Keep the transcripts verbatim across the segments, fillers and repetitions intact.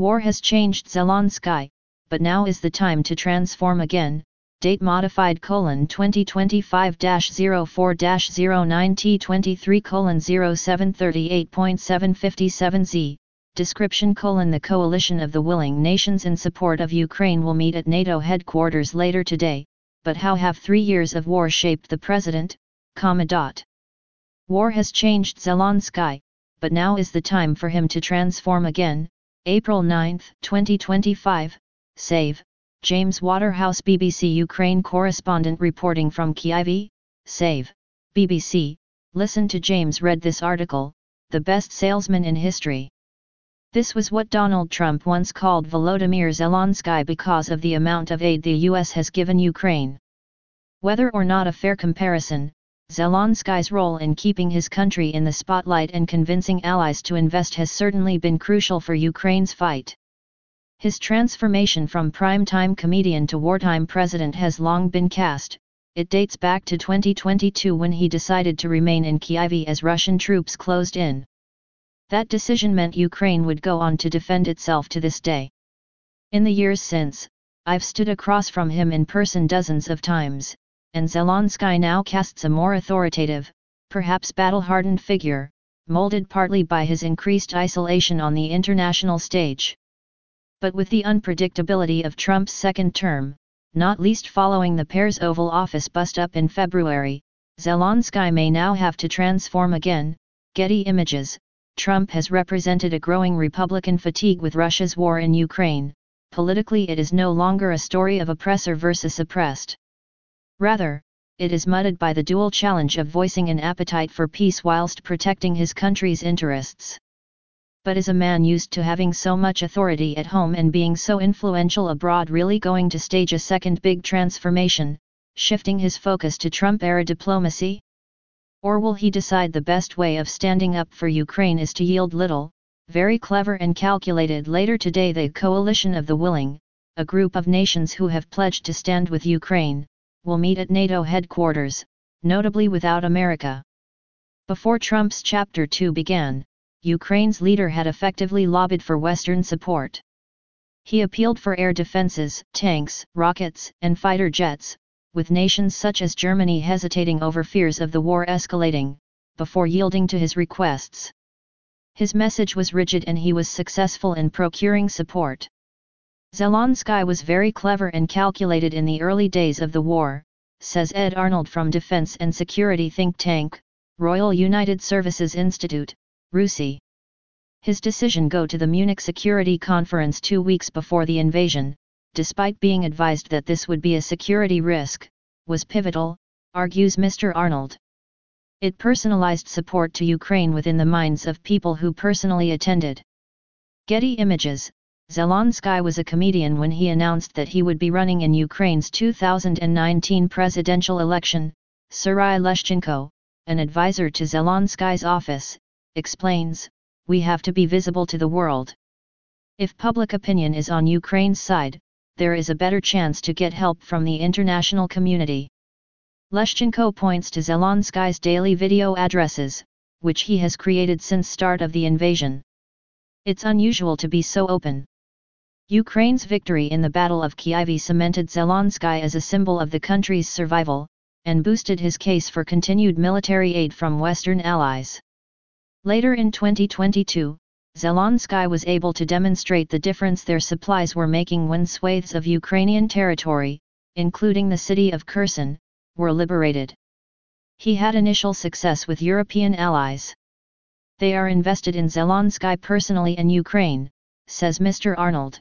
War has changed Zelensky, but now is the time to transform again. Date modified colon twenty twenty-five dash zero four dash zero nine T twenty-three colon zero seven thirty-eight point seven fifty-seven Z. Description colon The coalition of the willing nations in support of Ukraine will meet at NATO headquarters later today, but how have three years of war shaped the president, comma dot. War has changed Zelensky, but now is the time for him to transform again. April ninth, twenty twenty-five, Save, James Waterhouse B B C Ukraine correspondent reporting from Kyiv. Save, B B C, listen to James read this article, the best salesman in history. This was what Donald Trump once called Volodymyr Zelensky because of the amount of aid the U S has given Ukraine. Whether or not a fair comparison, Zelensky's role in keeping his country in the spotlight and convincing allies to invest has certainly been crucial for Ukraine's fight. His transformation from prime-time comedian to wartime president has long been cast. It dates back to twenty twenty-two when he decided to remain in Kyiv as Russian troops closed in. That decision meant Ukraine would go on to defend itself to this day. In the years since, I've stood across from him in person dozens of times, and Zelensky now casts a more authoritative, perhaps battle-hardened figure, molded partly by his increased isolation on the international stage. But with the unpredictability of Trump's second term, not least following the pair's Oval Office bust-up in February, Zelensky may now have to transform again. Getty Images. Trump has represented a growing Republican fatigue with Russia's war in Ukraine. Politically, it is no longer a story of oppressor versus oppressed. Rather, it is muddied by the dual challenge of voicing an appetite for peace whilst protecting his country's interests. But is a man used to having so much authority at home and being so influential abroad really going to stage a second big transformation, shifting his focus to Trump-era diplomacy? Or will he decide the best way of standing up for Ukraine is to yield little? Very clever and calculated. Later today, the Coalition of the Willing, a group of nations who have pledged to stand with Ukraine, will meet at NATO headquarters, notably without America. Before Trump's Chapter two began, Ukraine's leader had effectively lobbied for Western support. He appealed for air defenses, tanks, rockets, and fighter jets, with nations such as Germany hesitating over fears of the war escalating, before yielding to his requests. His message was rigid and he was successful in procuring support. Zelensky was very clever and calculated in the early days of the war, says Ed Arnold from defense and security think tank, Royal United Services Institute, R U S I. His decision go to the Munich Security Conference two weeks before the invasion, despite being advised that this would be a security risk, was pivotal, argues Mister Arnold. It personalized support to Ukraine within the minds of people who personally attended. Getty Images. Zelensky was a comedian when he announced that he would be running in Ukraine's two thousand nineteen presidential election. Serhiy Leshchenko, an advisor to Zelensky's office, explains, "We have to be visible to the world. If public opinion is on Ukraine's side, there is a better chance to get help from the international community." Leshchenko points to Zelensky's daily video addresses, which he has created since start of the invasion. "It's unusual to be so open." Ukraine's victory in the Battle of Kyiv cemented Zelensky as a symbol of the country's survival, and boosted his case for continued military aid from Western allies. Later in twenty twenty-two, Zelensky was able to demonstrate the difference their supplies were making when swathes of Ukrainian territory, including the city of Kherson, were liberated. He had initial success with European allies. "They are invested in Zelensky personally and Ukraine," says Mister Arnold.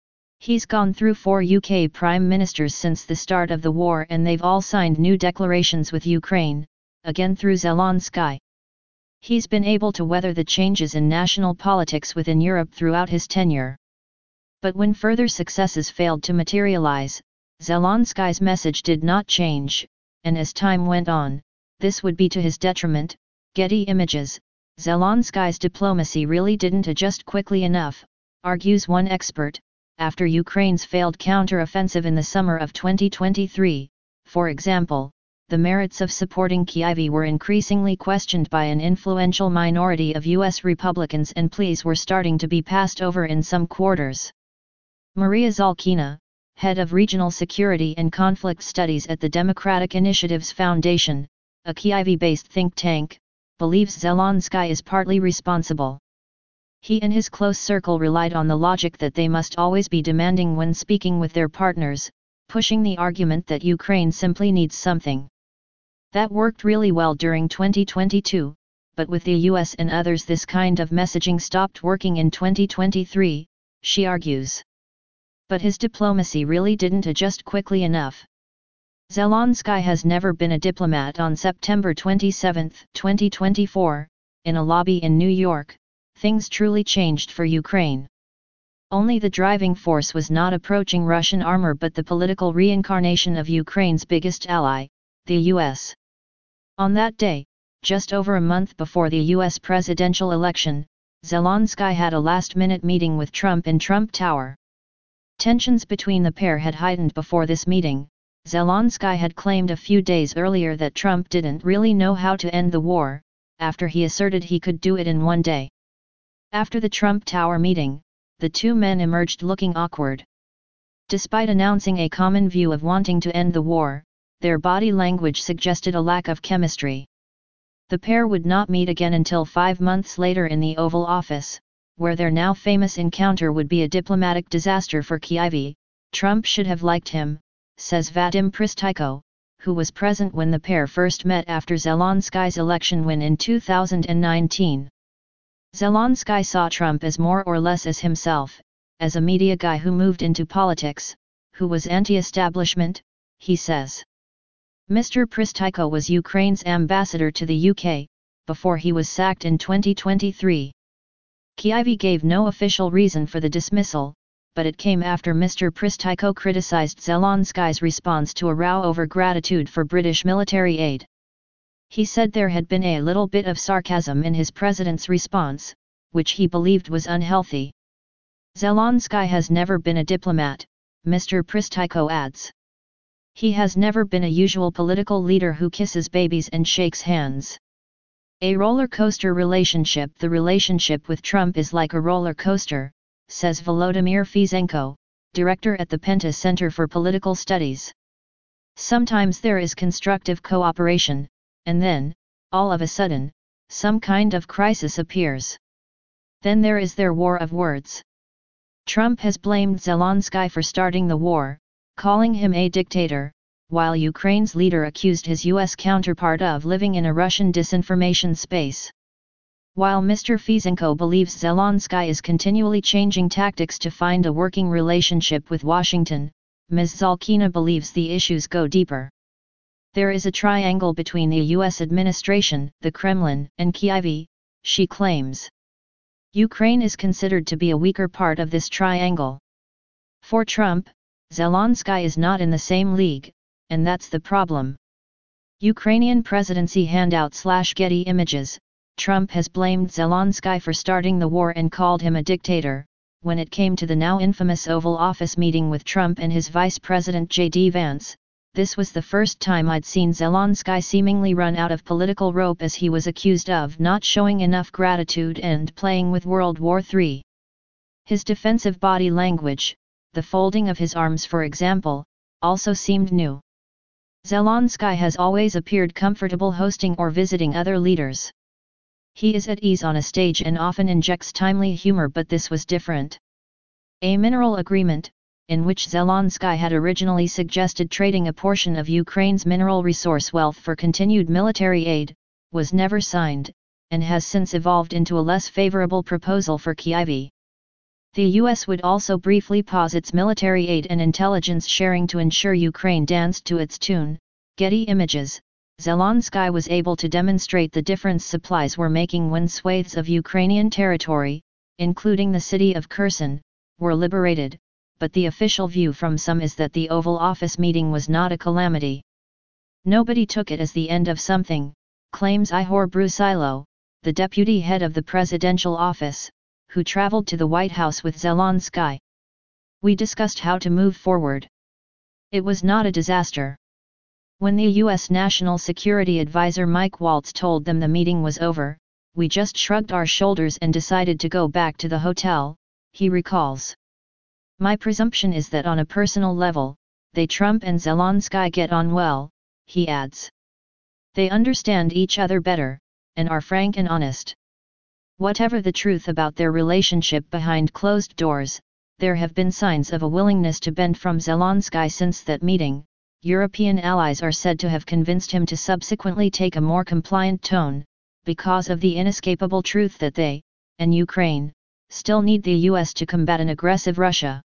He's gone through four U K prime ministers since the start of the war and they've all signed new declarations with Ukraine, again through Zelensky. He's been able to weather the changes in national politics within Europe throughout his tenure. But when further successes failed to materialize, Zelensky's message did not change, and as time went on, this would be to his detriment. Getty Images. Zelensky's diplomacy really didn't adjust quickly enough, argues one expert. After Ukraine's failed counter-offensive in the summer of twenty twenty-three, for example, the merits of supporting Kyiv were increasingly questioned by an influential minority of U S Republicans, and pleas were starting to be passed over in some quarters. Maria Zalkina, head of Regional Security and Conflict Studies at the Democratic Initiatives Foundation, a Kyiv-based think tank, believes Zelensky is partly responsible. He and his close circle relied on the logic that they must always be demanding when speaking with their partners, pushing the argument that Ukraine simply needs something. That worked really well during twenty twenty-two, but with the U S and others this kind of messaging stopped working in twenty twenty-three, she argues. But his diplomacy really didn't adjust quickly enough. Zelensky has never been a diplomat. On September twenty-seventh, twenty twenty-four, in a lobby in New York, things truly changed for Ukraine. Only the driving force was not approaching Russian armor but the political reincarnation of Ukraine's biggest ally, the U S. On that day, just over a month before the U S presidential election, Zelensky had a last-minute meeting with Trump in Trump Tower. Tensions between the pair had heightened before this meeting. Zelensky had claimed a few days earlier that Trump didn't really know how to end the war, after he asserted he could do it in one day. After the Trump Tower meeting, the two men emerged looking awkward. Despite announcing a common view of wanting to end the war, their body language suggested a lack of chemistry. The pair would not meet again until five months later in the Oval Office, where their now famous encounter would be a diplomatic disaster for Kyiv. Trump should have liked him, says Vadim Prystaiko, who was present when the pair first met after Zelensky's election win in two thousand nineteen. Zelensky saw Trump as more or less as himself, as a media guy who moved into politics, who was anti-establishment, he says. Mister Prystaiko was Ukraine's ambassador to the U K, before he was sacked in twenty twenty-three. Kyiv gave no official reason for the dismissal, but it came after Mister Prystaiko criticized Zelensky's response to a row over gratitude for British military aid. He said there had been a little bit of sarcasm in his president's response, which he believed was unhealthy. Zelensky has never been a diplomat, Mister Prystaiko adds. He has never been a usual political leader who kisses babies and shakes hands. A roller coaster relationship. The relationship with Trump is like a roller coaster, says Volodymyr Fizenko, director at the Penta Center for Political Studies. Sometimes there is constructive cooperation, and then, all of a sudden, some kind of crisis appears. Then there is their war of words. Trump has blamed Zelensky for starting the war, calling him a dictator, while Ukraine's leader accused his U S counterpart of living in a Russian disinformation space. While Mister Fizenko believes Zelensky is continually changing tactics to find a working relationship with Washington, Miz Zalkina believes the issues go deeper. There is a triangle between the U S administration, the Kremlin, and Kyiv, she claims. Ukraine is considered to be a weaker part of this triangle. For Trump, Zelensky is not in the same league, and that's the problem. Ukrainian presidency handout slash Getty Images. Trump has blamed Zelensky for starting the war and called him a dictator. When it came to the now infamous Oval Office meeting with Trump and his Vice President J D Vance, this was the first time I'd seen Zelensky seemingly run out of political rope, as he was accused of not showing enough gratitude and playing with World War Three. His defensive body language, the folding of his arms for example, also seemed new. Zelensky has always appeared comfortable hosting or visiting other leaders. He is at ease on a stage and often injects timely humor, but this was different. A mineral agreement, in which Zelensky had originally suggested trading a portion of Ukraine's mineral resource wealth for continued military aid, was never signed, and has since evolved into a less favorable proposal for Kyiv. The U S would also briefly pause its military aid and intelligence sharing to ensure Ukraine danced to its tune. Getty Images. Zelensky was able to demonstrate the difference supplies were making when swathes of Ukrainian territory, including the city of Kherson, were liberated, but the official view from some is that the Oval Office meeting was not a calamity. Nobody took it as the end of something, claims Ihor Brusilov, the deputy head of the presidential office, who traveled to the White House with Zelensky. We discussed how to move forward. It was not a disaster. When the U S National Security Advisor Mike Waltz told them the meeting was over, we just shrugged our shoulders and decided to go back to the hotel, he recalls. My presumption is that on a personal level, they Trump and Zelensky get on well, he adds. They understand each other better, and are frank and honest. Whatever the truth about their relationship behind closed doors, there have been signs of a willingness to bend from Zelensky since that meeting. European allies are said to have convinced him to subsequently take a more compliant tone, because of the inescapable truth that they, and Ukraine, still need the U S to combat an aggressive Russia.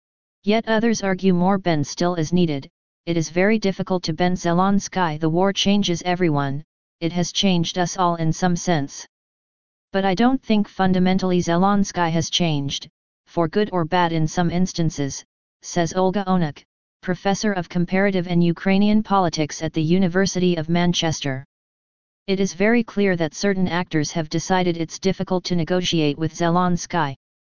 Yet others argue more bend still is needed. It is very difficult to bend Zelensky. The war changes everyone, it has changed us all in some sense. But I don't think fundamentally Zelensky has changed, for good or bad in some instances, says Olga Onik, professor of comparative and Ukrainian politics at the University of Manchester. It is very clear that certain actors have decided it's difficult to negotiate with Zelensky.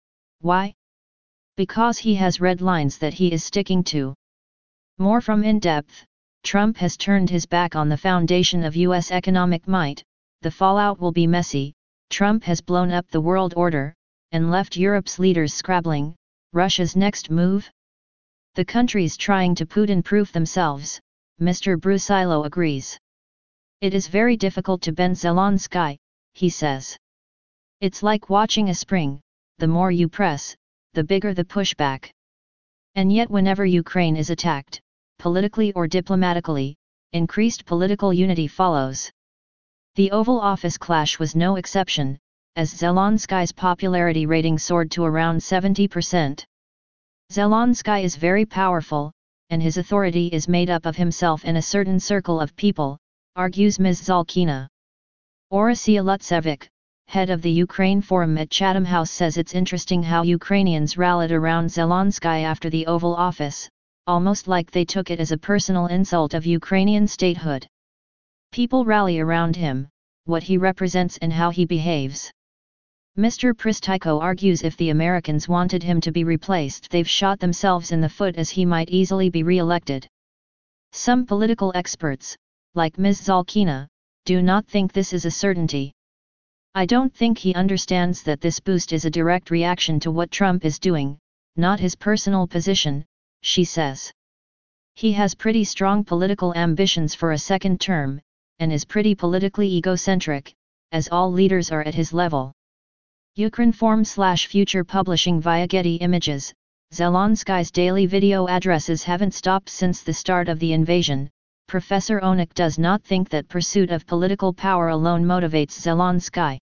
Why? Because he has red lines that he is sticking to. More from in-depth, Trump has turned his back on the foundation of U S economic might, the fallout will be messy. Trump has blown up the world order, and left Europe's leaders scrabbling. Russia's next move? The countries trying to Putin-proof themselves, Mister Brusilo agrees. It is very difficult to bend Zelensky, he says. It's like watching a spring, the more you press, the bigger the pushback. And yet whenever Ukraine is attacked, politically or diplomatically, increased political unity follows. The Oval Office clash was no exception, as Zelensky's popularity rating soared to around seventy percent. Zelensky is very powerful, and his authority is made up of himself and a certain circle of people, argues Miz Zalkina. Orisia Lutsevic, head of the Ukraine Forum at Chatham House, says it's interesting how Ukrainians rallied around Zelensky after the Oval Office, almost like they took it as a personal insult of Ukrainian statehood. People rally around him, what he represents and how he behaves. Mister Pristyko argues if the Americans wanted him to be replaced, they've shot themselves in the foot, as he might easily be re-elected. Some political experts, like Miz Zalkina, do not think this is a certainty. I don't think he understands that this boost is a direct reaction to what Trump is doing, not his personal position, she says. He has pretty strong political ambitions for a second term, and is pretty politically egocentric, as all leaders are at his level. Ukrinform slash Future Publishing via Getty Images. Zelensky's daily video addresses haven't stopped since the start of the invasion. Professor Onik does not think that pursuit of political power alone motivates Zelensky.